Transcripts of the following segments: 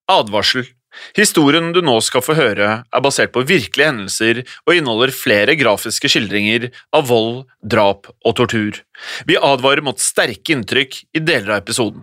Advarsel. Historien du nå skal få høre basert på virkelige hendelser og inneholder flere grafiske skildringer av vold, drap og tortur. Vi advarer mot sterke inntrykk i deler av episoden.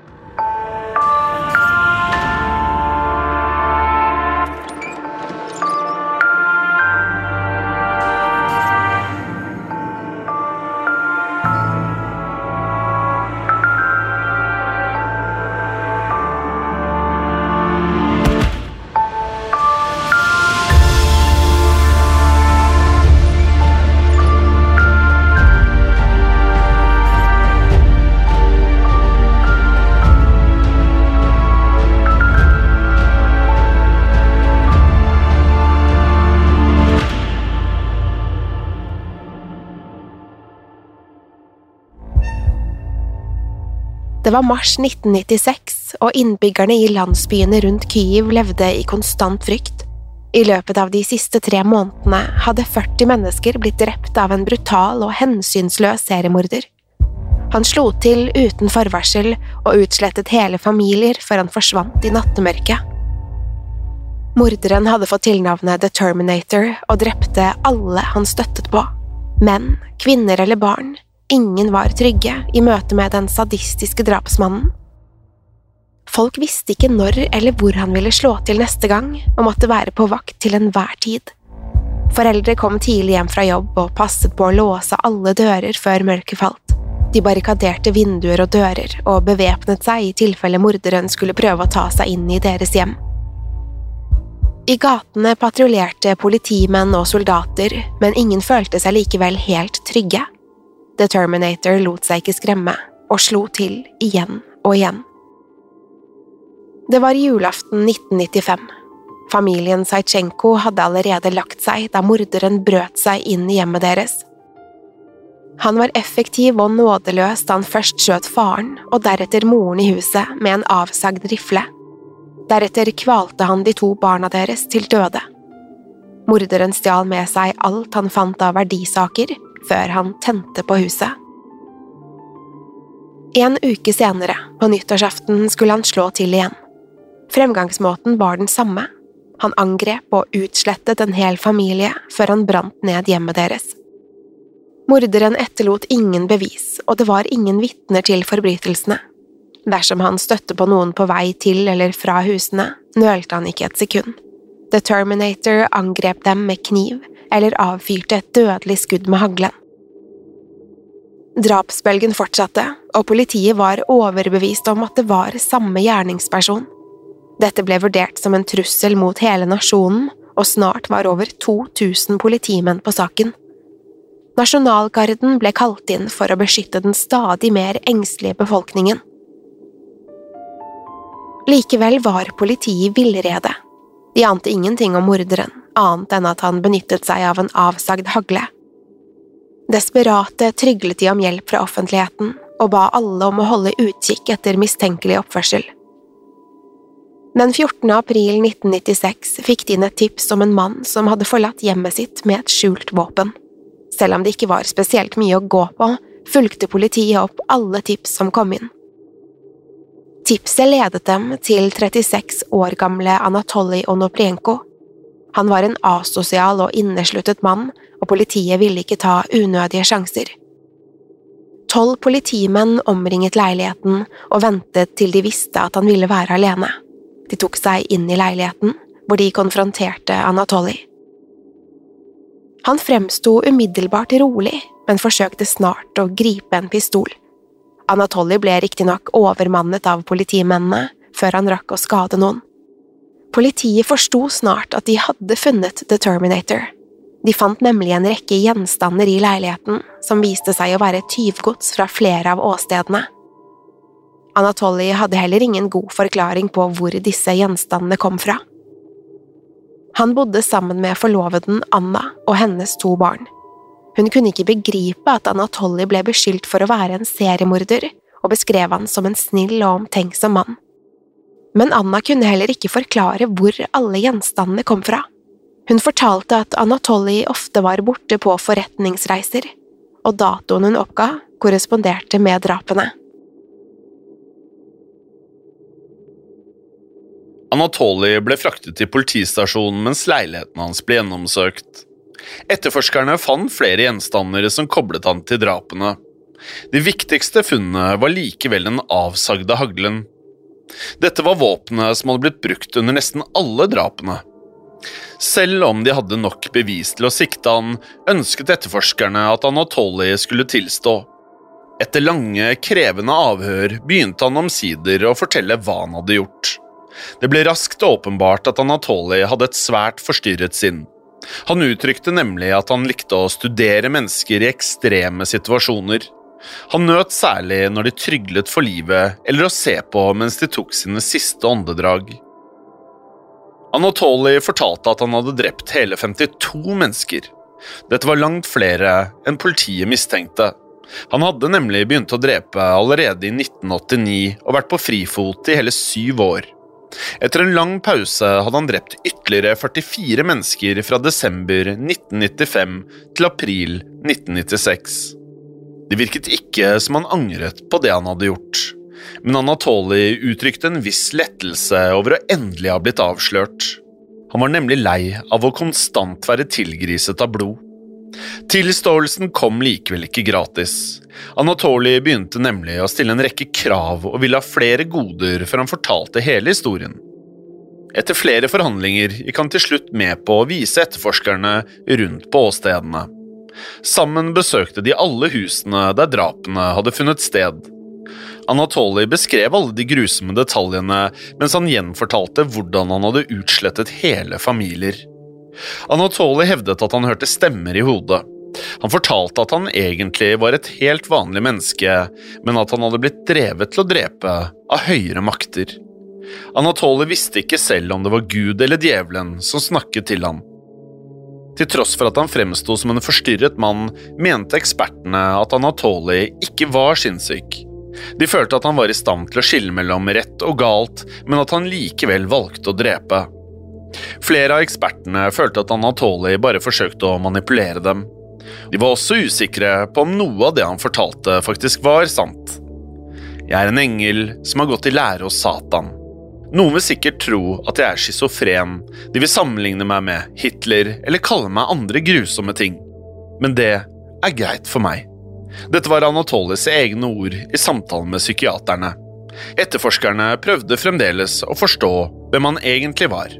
Det var mars 1996, og innbyggerne i landsbyene rundt Kyiv levde i konstant frykt. I løpet av de siste 3 månedene hadde 40 mennesker blitt drept av en brutal og hensynsløs seriemorder. Han slo til uten forvarsel og utslettet hele familier før han forsvant i nattemørket. Morderen hadde fått tilnavnet The Terminator og drepte alle han støttet på. Menn, kvinner eller barn. Ingen var trygge i møte med den sadistiske drapsmannen. Folk visste ikke når eller hvor han ville slå til neste gang, og måtte være på vakt til enhver tid. Foreldre kom tidlig hjem fra jobb og passet på å låse alle dører før mørket falt. De barrikaderte vinduer og dører og bevæpnet seg i tilfelle morderen skulle prøve å ta seg inn i deres hjem. I gatene patruljerte politimenn og soldater, men ingen følte seg likevel helt trygge. The Terminator lot seg ikke skremme, og slo til igjen og igjen. Det var julaften 1995. Familien Saichenko hadde allerede lagt seg da morderen brøt seg inn i hjemmet deres. Han var effektiv og nådeløs da han først skjøt faren, og deretter moren i huset med en avsagd rifle. Deretter kvalte han de 2 barna deres til døde. Morderen stjal med seg alt han fant av verdisaker, før han tente på huset. En uke senere, på nyttårsaften, skulle han slå til igjen. Fremgangsmåten var den samme. Han angrep og utslettet en hel familie før han brant ned hjemmet deres. Morderen etterlot ingen bevis, og det var ingen vitner til forbrytelsene. Dersom han støtte på noen på vei til eller fra husene, nølte han ikke et sekund. The Terminator angrep dem med kniv, eller avfyrte et dødelig skudd med haglen. Drapsbølgen fortsatte, og politiet var overbevist om at det var samme gjerningsperson. Dette ble vurdert som en trussel mot hele nasjonen, og snart var over 2000 politimenn på saken. Nasjonalgarden ble kalt inn for å beskytte den stadig mer engstelige befolkningen. Likevel var politiet i villrede. De ante ingenting om morderen, annet enn at han benyttet seg av en avsagd hagle. Desperate tryglet de om hjelp fra offentligheten, og ba alle om å holde utkikk etter mistenkelig oppførsel. Den 14. april 1996 fikk de inn et tips om en mann som hadde forlatt hjemmet sitt med et skjult våpen. Selv om det ikke var spesielt mye å gå på, fulgte politiet opp alle tips som kom inn. Tipset ledet dem til 36 år gamle Anatoly Onoprienko. Han var en asosial og innesluttet mann, og politiet ville ikke ta unødige sjanser. 12 politimenn omringet leiligheten og ventet til de visste at han ville være alene. De tok seg inn i leiligheten, hvor de konfronterte Anatoly. Han fremsto umiddelbart rolig, men forsøkte snart å gripe en pistol. Anatoly ble riktignok overmannet av politimennene, før han rakk å skade noen. Politiet forsto snart at de hadde funnet The Terminator. De fant nemlig en rekke gjenstander i leiligheten, som viste seg å være tyvgods fra flere av åstedene. Anatoly hadde heller ingen god forklaring på hvor disse gjenstandene kom fra. Han bodde sammen med forloveden Anna og hennes 2 barn. Hun kunne ikke begripe at Anatoly ble beskyldt for å være en seriemorder, og beskrev han som en snill og omtenksom mann. Men Anna kunne heller ikke forklare hvor alle gjenstandene kom fra. Hun fortalte at Anatoly ofte var borte på forretningsreiser, og datoen hun oppga korresponderte med drapene. Anatoly ble fraktet til politistasjonen mens leiligheten hans ble gjennomsøkt. Etterforskerne fant flere gjenstander som koblet han til drapene. Det viktigste funnet var likevel den avsagde haglen. Dette var våpenet som hadde blitt brukt under nesten alle drapene. Selv om de hadde nok bevis til å sikte han, ønsket etterforskerne at Anatoly skulle tilstå. Etter lange, krevende avhør begynte han omsider å fortelle hva han hadde gjort. Det ble raskt åpenbart at Anatoly hadde et svært forstyrret sinn. Han uttrykte nemlig at han likte å studere mennesker i ekstreme situasjoner. Han nøt særlig når de tryglet for livet eller å se på mens de tok sine siste åndedrag. Anatoly fortalte at han hadde drept hele 52 mennesker. Dette var langt flere enn politiet mistenkte. Han hadde nemlig begynt å drepe allerede i 1989 og vært på frifot i hele 7 år. Etter en lang pause hadde han drept ytterligere 44 mennesker fra desember 1995 til april 1996. Det virket ikke som han angret på det han hadde gjort, men Anatoly uttrykte en viss lettelse over å endelig ha blitt avslørt. Han var nemlig lei av å konstant være tilgriset av blod. Tilståelsen kom likevel ikke gratis. Anatoly begynte nemlig å stille en rekke krav og ville ha flere goder før han fortalte hele historien. Etter flere forhandlinger gikk han til slutt med på å vise etterforskerne rundt på åstedene. Sammen besøkte de alle husene der drapene hadde funnet sted. Anatoly beskrev alle de grusomme detaljene mens han gjenfortalte hvordan han hadde utslettet hele familier. Anatoly hevdet at han hørte stemmer i hodet. Han fortalte at han egentlig var et helt vanlig menneske, men at han hadde blitt drevet til å drepe av høyere makter. Anatoly visste ikke selv om det var Gud eller djevelen som snakket til ham. Til tross for at han fremstod som en forstyrret mann, mente ekspertene at Anatoly ikke var sinnssyk. De følte at han var i stand til å skille mellom rett og galt, men at han likevel valgte å drepe. Flere av ekspertene følte at Anatoly bare forsøkte å manipulere dem. De var også usikre på om noe av det han fortalte faktisk var sant. Jeg er en engel som har gått i lære hos Satan. Noen vil sikkert tro at jeg er schizofren, de vil sammenligne meg med Hitler eller kalle meg andre grusomme ting. Men det er greit for meg. Dette var Anatolys egne ord i samtalen med psykiaterne. Etterforskerne prøvde fremdeles å forstå hvem han egentlig var.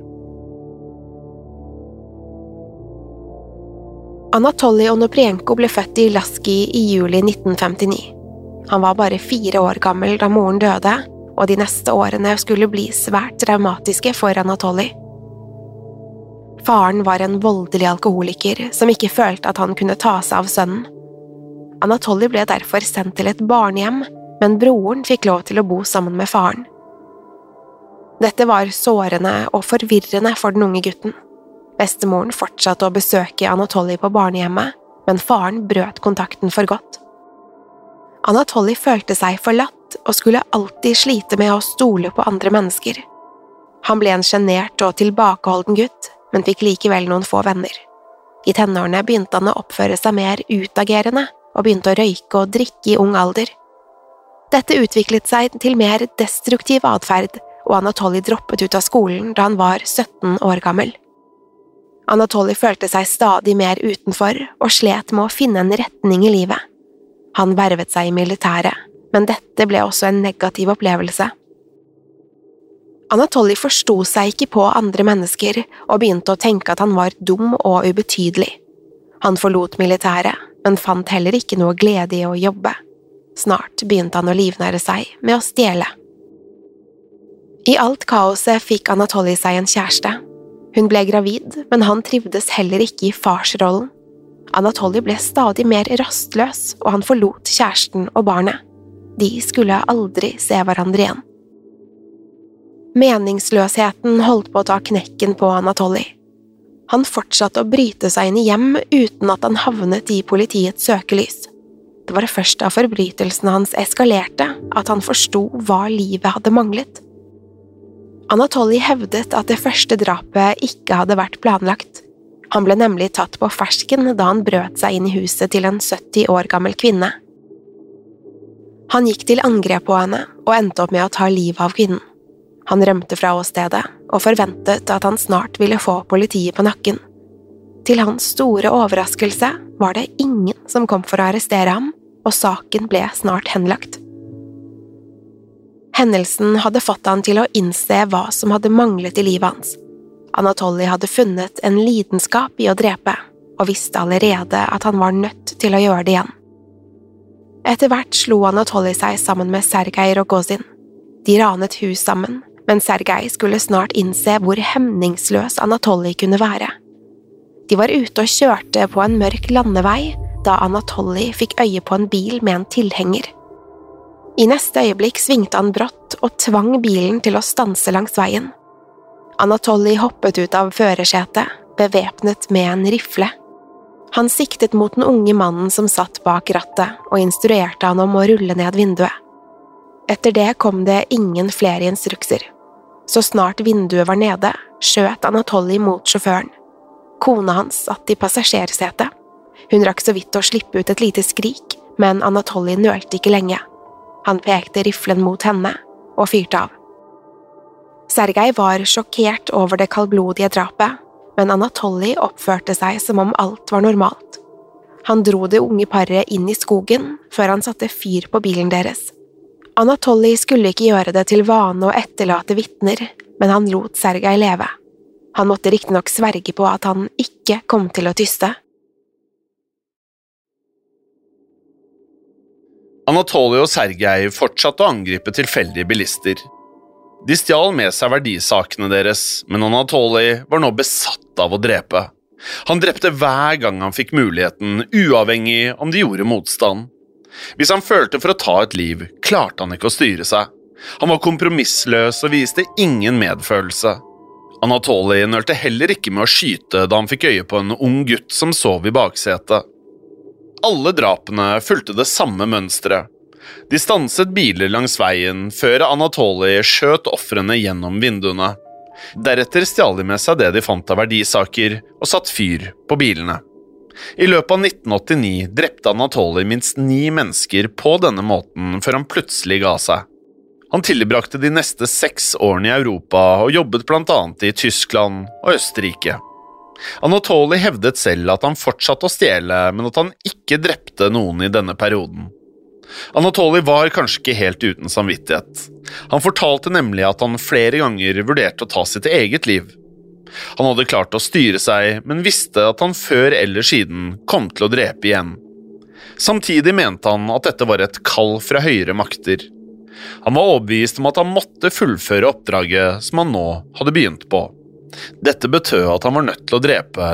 Anatoly Onoprienko ble født i Laski i juli 1959. Han var bare 4 år gammel da moren døde, og de neste årene skulle bli svært traumatiske for Anatoly. Faren var en voldelig alkoholiker som ikke følte at han kunne ta seg av sønnen. Anatoly ble derfor sendt til et barnehjem, men broren fikk lov til å bo sammen med faren. Dette var sårende og forvirrende for den unge gutten. Bestemoren fortsatte å besøke Anatoly på barnehjemmet, men faren brøt kontakten for godt. Anatoly følte seg forlatt og skulle alltid slite med å stole på andre mennesker. Han ble en sjenert og tilbakeholden gutt, men fikk likevel noen få venner. I tenårene begynte han å oppføre seg mer utagerende og begynte å røyke og drikke i ung alder. Dette utviklet seg til mer destruktiv atferd, og Anatoly droppet ut av skolen da han var 17 år gammel. Anatoly følte seg stadig mer utenfor og slet med å finne en retning i livet. Han vervet seg i militæret, men dette ble også en negativ opplevelse. Anatoly forstod seg ikke på andre mennesker og begynte å tenke at han var dum og ubetydelig. Han forlot militæret, men fant heller ikke noe glede i å jobbe. Snart begynte han å livnære seg med å stjele. I alt kaoset fikk Anatoly seg en kjæreste. Hun ble gravid, men han trivdes heller ikke i farsrollen. Anatoly ble stadig mer rastløs, og han forlot kjæresten og barnet. De skulle aldri se hverandre igjen. Meningsløsheten holdt på å ta knekken på Anatoly. Han fortsatte å bryte seg inn i hjem uten at han havnet i politiets søkelys. Det var først da forbrytelsene hans eskalerte at han forstod hva livet hadde manglet. Anatoly hevdet at det første drapet ikke hadde vært planlagt. Han ble nemlig tatt på fersken da han brøt seg inn i huset til en 70 år gammel kvinne. Han gikk til angrep på henne og endte opp med å ta livet av kvinnen. Han rømte fra åstedet og forventet at han snart ville få politiet på nakken. Til hans store overraskelse var det ingen som kom for å arrestere ham, og saken ble snart henlagt. Hendelsen hadde fått han til å innse hva som hadde manglet i livet hans. Anatoly hadde funnet en lidenskap i å drepe, og visste allerede at han var nødt til å gjøre det igjen. Etter hvert slo Anatoly seg sammen med Sergej Rogozin. De ranet hus sammen, men Sergej skulle snart innse hvor hemningsløs Anatoly kunne være. De var ute og kjørte på en mørk landevei da Anatoly fikk øye på en bil med en tilhenger. I neste øyeblikk svingte han brått og tvang bilen til å stanse langs veien. Anatoly hoppet ut av førersetet, bevæpnet med en rifle. Han siktet mot den unge mannen som satt bak rattet og instruerte han om å rulle ned vinduet. Etter det kom det ingen flere instrukser. Så snart vinduet var nede, skjøt Anatoly mot sjåføren. Kona hans satt i passasjersetet. Hun rakk så vidt å slippe ut et lite skrik, men Anatoly nølte ikke lenge. Han pekte riflen mot henne og fyrte av. Sergej var sjokkert over det kaldblodige drapet, men Anatoly oppførte seg som om alt var normalt. Han dro det unge paret inn i skogen før han satte fyr på bilen deres. Anatoly skulle ikke gjøre det til vane å etterlate vitner, men han lot Sergej leve. Han måtte riktignok sverge på at han ikke kom til å tyste. Anatoly og Sergej fortsatte å angripe tilfeldige bilister. De stjal med seg verdisakene deres, men Anatoly var nå besatt av å drepe. Han drepte hver gang han fikk muligheten, uavhengig om de gjorde motstand. Hvis han følte for å ta et liv, klarte han ikke å styre seg. Han var kompromissløs og viste ingen medfølelse. Anatoly nølte heller ikke med å skyte da han fikk øye på en ung gutt som sov i baksetet. Alle drapene fulgte det samme mønstret. De stanset biler langs veien før Anatoly skjøt ofrene gjennom vinduene. Deretter stjal de med seg det de fant av verdisaker og satt fyr på bilene. I løpet av 1989 drepte Anatoly minst 9 mennesker på denne måten før han plutselig ga seg. Han tilbrakte de neste 6 årene i Europa og jobbet blant annet i Tyskland og Østerrike. Anatoly hevdet selv at han fortsatte å stjele, men at han ikke drepte noen i denne perioden. Anatoly var kanskje ikke helt uten samvittighet. Han fortalte nemlig at han flere ganger vurderte å ta sitt eget liv. Han hadde klart å styre seg, men visste at han før eller siden kom til å drepe igjen. Samtidig mente han at dette var et kall fra høyere makter. Han var overbevist om at han måtte fullføre oppdraget som han nå hadde begynt på. Dette betød at han var nødt til å drepe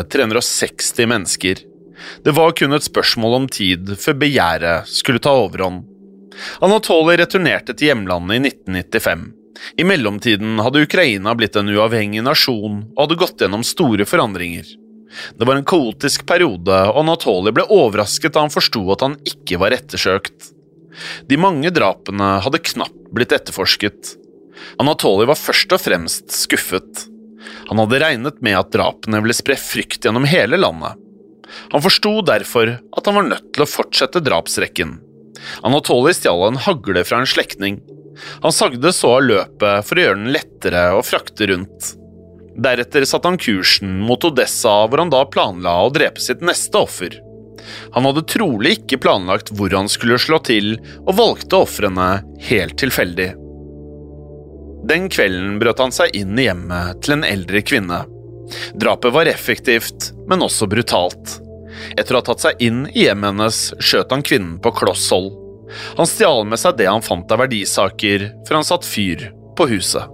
360 mennesker. Det var kun et spørsmål om tid før begjæret skulle ta overhånd. Anatoly returnerte til hjemlandet i 1995. I mellomtiden hadde Ukraina blitt en uavhengig nasjon og hadde gått gjennom store forandringer. Det var en kaotisk periode, og Anatoly ble overrasket da han forstod at han ikke var ettersøkt. De mange drapene hadde knapt blitt etterforsket. Anatoly var først og fremst skuffet. Han hadde regnet med at drapene ville spre frykt gjennom hele landet. Han forstod derfor at han var nødt til å fortsette drapsrekken. Anatoly stjal en hagle fra en slektning. Han sagde så av løpet for å gjøre den lettere å frakte rundt. Deretter satte han kursen mot Odessa, hvor han da planla å drepe sitt neste offer. Han hadde trolig ikke planlagt hvor han skulle slå til, og valgte ofrene helt tilfeldig. Den kvelden brøt han seg inn i hjemmet til en eldre kvinne. Drapet var effektivt, men også brutalt. Etter å ha tatt seg inn i hjemmet hennes, skjøt han kvinnen på kloss hold. Han stjal med seg det han fant av verdisaker, før han satt fyr på huset.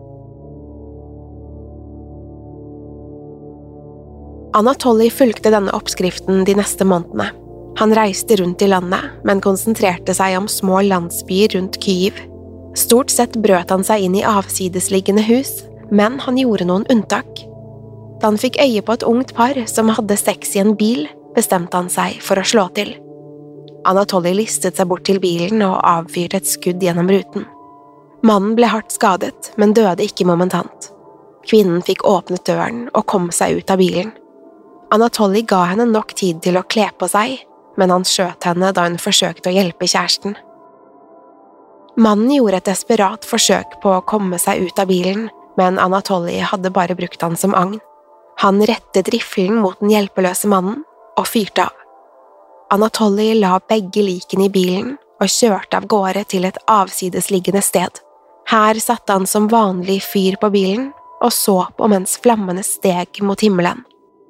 Anatoly fulgte denne oppskriften de neste månedene. Han reiste rundt i landet, men konsentrerte seg om små landsbyer rundt Kyiv. Stort sett brøt han seg inn i avsidesliggende hus, men han gjorde noen unntak. Da han fikk øye på et ungt par som hadde sex i en bil, bestemte han seg for å slå til. Anatoly listet seg bort til bilen og avfyrte et skudd gjennom ruten. Mannen ble hardt skadet, men døde ikke momentant. Kvinnen fikk åpnet døren og kom seg ut av bilen. Anatoly ga henne nok tid til å kle på seg, men han skjøt henne da hun forsøkte å hjelpe kjæresten. Mannen gjorde et desperat forsøk på å komme seg ut av bilen, men Anatoly hadde bare brukt han som agn. Han rettet riflen mot den hjelpeløse mannen og fyrte av. Anatoly la begge likene i bilen og kjørte av gårde til et avsidesliggende sted. Her satte han som vanlig fyr på bilen og så på mens flammene steg mot himmelen.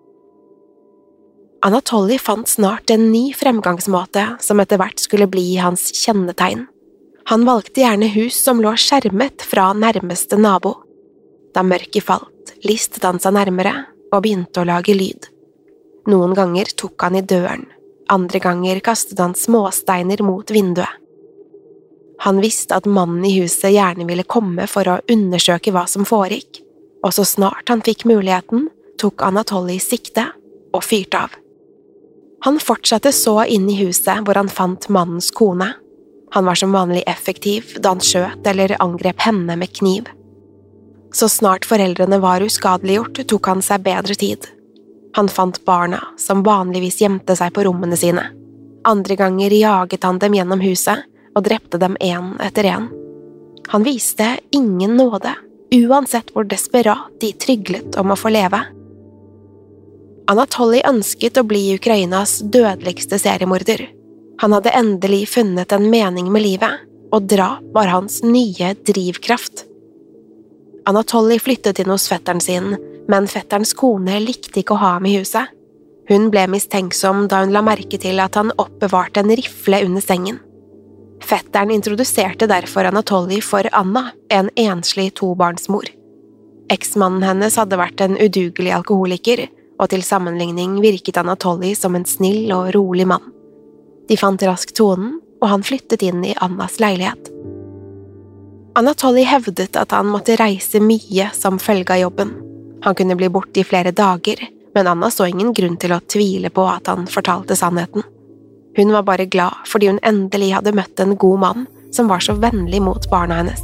Anatoly fant snart en ny fremgangsmåte som etter hvert skulle bli hans kjennetegn. Han valgte gjerne hus som lå skjermet fra nærmeste nabo. Da mørket falt, listet han seg nærmere og begynte å lage lyd. Noen ganger tok han i døren, andre ganger kastet han småsteiner mot vinduet. Han visste at mannen i huset gjerne ville komme for å undersøke hva som foregikk, og så snart han fikk muligheten, tok Anatoly sikte og fyrte av. Han fortsatte så inn i huset hvor han fant mannens kone. Han var som vanlig effektiv da han skjøt eller angrep henne med kniv. Så snart foreldrene var uskadeliggjort, tok han seg bedre tid. Han fant barna, som vanligvis gjemte seg på rommene sine. Andre ganger jaget han dem gjennom huset og drepte dem en etter en. Han viste ingen nåde, uansett hvor desperat de tryglet om å få leve. Anatoly ønsket å bli Ukrainas dødeligste seriemorder. Han hadde endelig funnet en mening med livet, og drap var hans nye drivkraft. Anatoly flyttet inn hos fetteren sin, men fetterens kone likte ikke å ha ham i huset. Hun ble mistenksom da hun la merke til at han oppbevarte en rifle under sengen. Fetteren introduserte derfor Anatoly for Anna, en enslig tobarnsmor. Eksmannen hennes hadde vært en udugelig alkoholiker, og til sammenligning virket Anatoly som en snill og rolig mann. De fant raskt tonen, og han flyttet inn i Annas leilighet. Anatoly hevdet at han måtte reise mye som følge av jobben. Han kunne bli borte i flere dager, men Anna så ingen grunn til å tvile på at han fortalte sannheten. Hun var bare glad fordi hun endelig hadde møtt en god mann som var så vennlig mot barna hennes.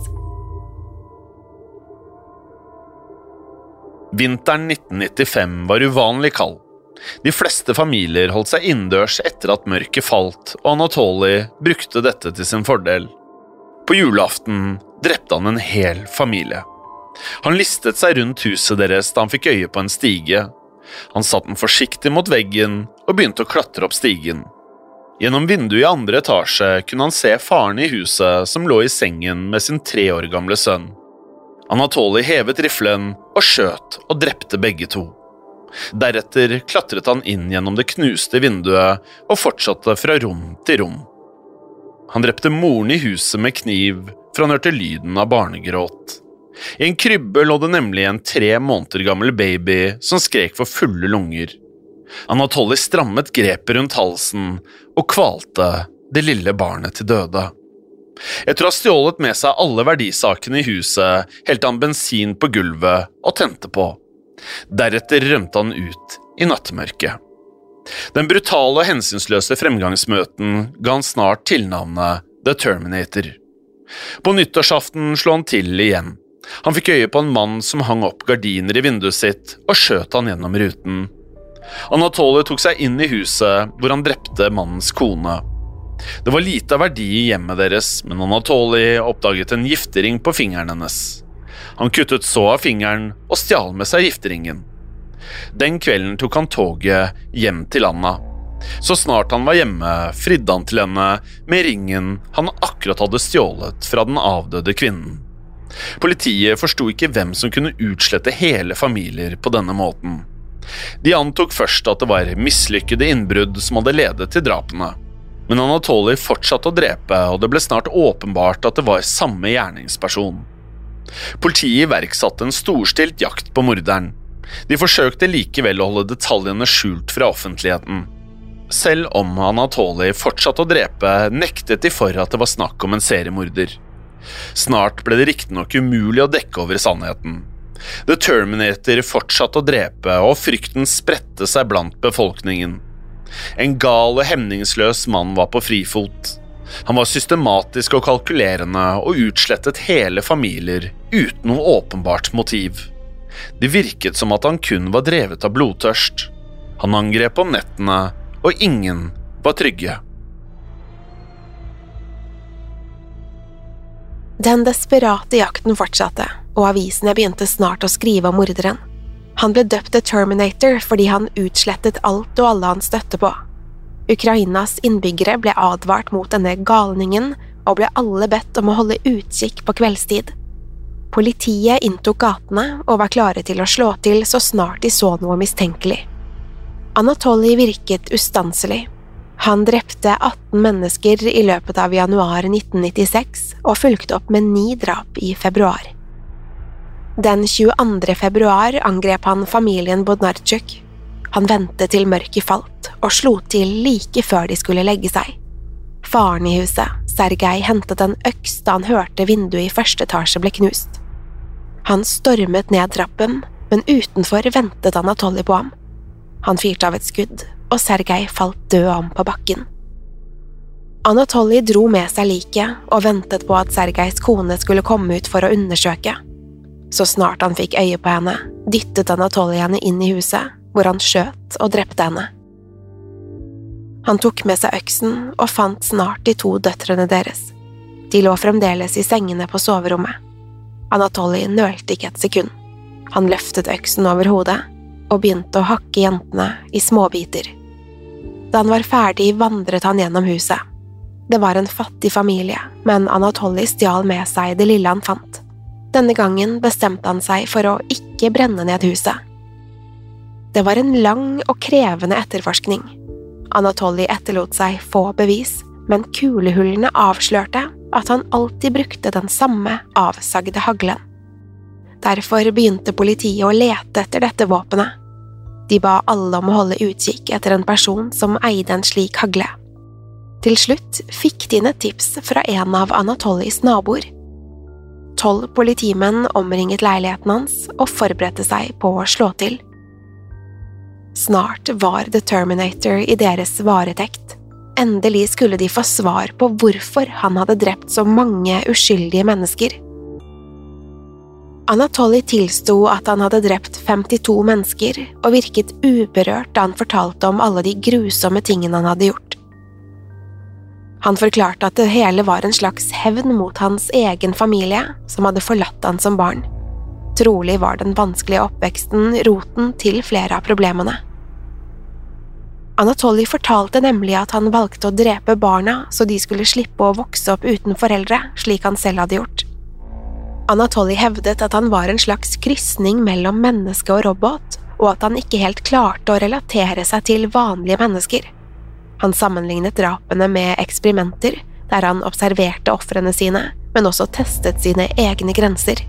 Vinteren 1995 var uvanlig kald. De fleste familier holdt seg innendørs etter at mørket falt, og Anatoly brukte dette til sin fordel. På julaften drepte han en hel familie. Han listet seg rundt huset deres da han fikk øye på en stige. Han satte den forsiktig mot veggen og begynte å klatre opp stigen. Gjennom vinduet i andre etasje kunne han se faren i huset som lå i sengen med sin 3 år gamle sønn. Anatoly hevet riflen og skjøt og drepte begge to. Deretter klatret han inn gjennom det knuste vinduet og fortsatte fra rom til rom. Han drepte moren i huset med kniv, for han hørte lyden av barnegråt. I en krybbe lå det nemlig en 3 måneder gammel baby som skrek for fulle lunger. Anatoly strammet grepet rundt halsen og kvalte det lille barnet til døde. Etter å ha stjålet med seg alle verdisakene i huset, helte han bensin på gulvet og tente på. Deretter rømte han ut i nattmørket. Den brutale og hensynsløse fremgangsmøten ga han snart tilnavnet The Terminator. På nyttårsaften slo han til igjen. Han fikk øye på en mann som hang opp gardiner i vinduet sitt og skjøt han gjennom ruten. Anatoly tok seg inn i huset hvor han drepte mannens kone. Det var lite av verdi i hjemmet deres, men Anatoly oppdaget en giftering på fingeren hennes. Han kuttet så av fingeren og stjal med seg gifteringen. Den kvelden tok han toget hjem til Anna. Så snart han var hjemme, fridde han til henne med ringen han akkurat hadde stjålet fra den avdøde kvinnen. Politiet forstod ikke hvem som kunne utslette hele familier på denne måten. De antok først at det var mislykkede innbrudd som hadde ledet til drapene. Men Anatoly fortsatte å drepe, og det ble snart åpenbart at det var samme gjerningsperson. Politiet iverksatte en storstilt jakt på morderen. De forsøkte likevel å holde detaljene skjult fra offentligheten. Selv om Anatoly fortsatte å drepe, nektet de for at det var snakk om en seriemorder. Snart ble det riktignok umulig å dekke over sannheten. The Terminator fortsatte å drepe, og frykten spredte seg blant befolkningen. En gal og hemningsløs mann var på frifot. Han var systematisk og kalkulerende og utslettet hele familier uten noe åpenbart motiv. Det virket som at han kun var drevet av blodtørst. Han angrep om nettene, og ingen var trygge. Den desperate jakten fortsatte, og avisene begynte snart å skrive om morderen. Han ble døpt The Terminator fordi han utslettet alt og alle han støtte på. Ukrainas innbyggere ble advart mot denne galningen, og ble alle bedt om å holde utkikk på kveldstid. Politiet inntok gatene og var klare til å slå til så snart de så noe mistenkelig. Anatoly virket ustanselig. Han drepte 18 mennesker i løpet av januar 1996 og fulgte opp med 9 drap i februar. Den 22. februar angrep han familien Bodnarchuk. Han ventet til mørket falt og slo til like før de skulle legge seg. Faren i huset, Sergej, hentet en øks da han hørte vinduet i første etasje ble knust. Han stormet ned trappen, men utenfor ventet Anatoly på ham. Han fyrte av et skudd, og Sergej falt død om på bakken. Anatoly dro med seg liket og ventet på at Sergejs kone skulle komme ut for å undersøke. Så snart han fikk øye på henne, dyttet Anatoly henne inn i huset, hvor han skjøt og drepte henne. Han tok med seg øksen og fant snart de 2 døtrene deres. De lå fremdeles i sengene på soverommet. Anatoly nølte ikke et sekund. Han løftet øksen over hodet og begynte å hakke jentene i småbiter. Da han var ferdig, vandret han gjennom huset. Det var en fattig familie, men Anatoly stjal med seg det lille han fant. Denne gangen bestemte han seg for å ikke brenne ned huset. Det var en lang og krevende etterforskning. Anatoly etterlot seg få bevis, men kulehullene avslørte at han alltid brukte den samme avsagde haglen. Derfor begynte politiet å lete etter dette våpenet. De ba alle om å holde utkikk etter en person som eide en slik hagle. Til slutt fikk de inn et tips fra en av Anatolys naboer. 12 politimenn omringet leiligheten hans og forberedte seg på å slå til. Snart var The Terminator i deres varetekt. Endelig skulle de få svar på hvorfor han hadde drept så mange uskyldige mennesker. Anatoly tilsto at han hadde drept 52 mennesker og virket uberørt da han fortalte om alle de grusomme tingene han hadde gjort. Han forklarte at det hele var en slags hevn mot hans egen familie, som hadde forlatt han som barn. Trolig var den vanskelige oppveksten roten til flere av problemene. Anatoly fortalte nemlig at han valgte å drepe barna så de skulle slippe å vokse opp uten foreldre, slik han selv hadde gjort. Anatoly hevdet at han var en slags krysning mellom menneske og robot, og at han ikke helt klarte å relatere seg til vanlige mennesker. Han sammenlignet drapene med eksperimenter, der han observerte ofrene sine, men også testet sine egne grenser.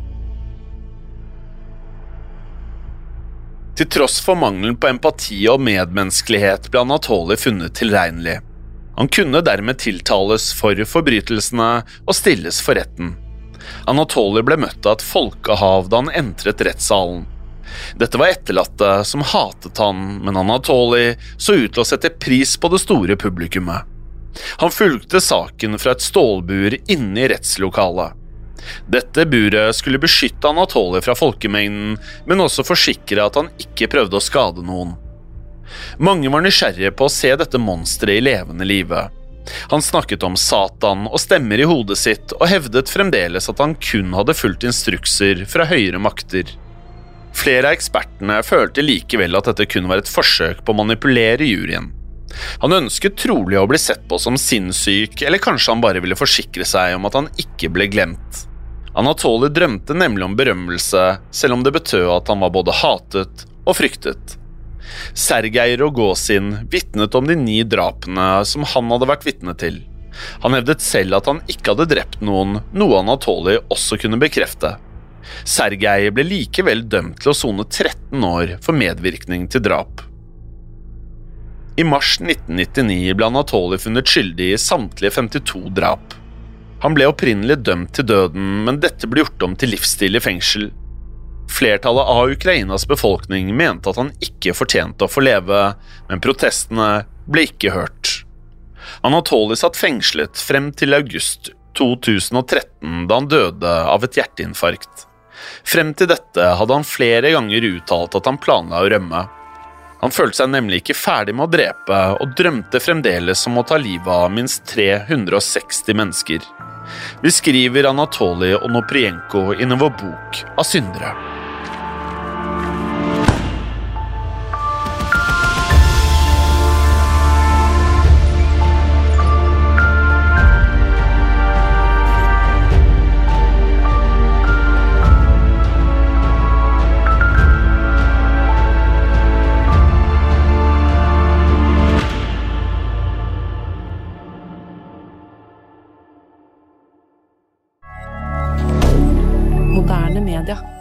Til tross for mangelen på empati og medmenneskelighet ble Anatoly funnet tilregnelig. Han kunne dermed tiltales for forbrytelsene og stilles for retten. Anatoly ble møtt av et folkehav da han entret rettssalen. Dette var etterlatte som hatet han, men Anatoly så ut til å sette pris på det store publikummet. Han fulgte saken fra et stålbur inne i rettslokalet. Dette buret skulle beskytte Anatoly fra folkemengden, men også forsikre at han ikke prøvde å skade noen. Mange var nysgjerrige på å se dette monsteret i levende live. Han snakket om Satan og stemmer i hodet sitt, og hevdet fremdeles at han kun hadde fulgt instrukser fra høyere makter. Flere av ekspertene følte likevel at dette kun var et forsøk på å manipulere juryen. Han ønsket trolig å bli sett på som sinnssyk, eller kanskje han bare ville forsikre seg om at han ikke ble glemt. Anatoly drømte nemlig om berømmelse, selv om det betød at han var både hatet og fryktet. Sergej Rogozin vitnet om de 9 drapene som han hadde vært vitne til. Han hevdet selv at han ikke hadde drept noen, noe Anatoly også kunne bekrefte. Sergej ble likevel dømt til å sone 13 år for medvirkning til drap. I mars 1999 ble Anatoly funnet skyldig i samtlige 52 drap. Han ble opprinnelig dømt til døden, men dette ble gjort om til livsstil i fengsel. Flertallet av Ukrainas befolkning mente at han ikke fortjente å få leve, men protestene ble ikke hørt. Anatoly satt fengslet frem til august 2013, da han døde av et hjerteinfarkt. Frem til dette hadde han flere ganger uttalt at han planla å rømme. Han følte seg nemlig ikke ferdig med å drepe, og drømte fremdeles om å ta livet av minst 360 mennesker. Vi skriver Anatolij Onoprienko i vår bok av syndere. Moderne media.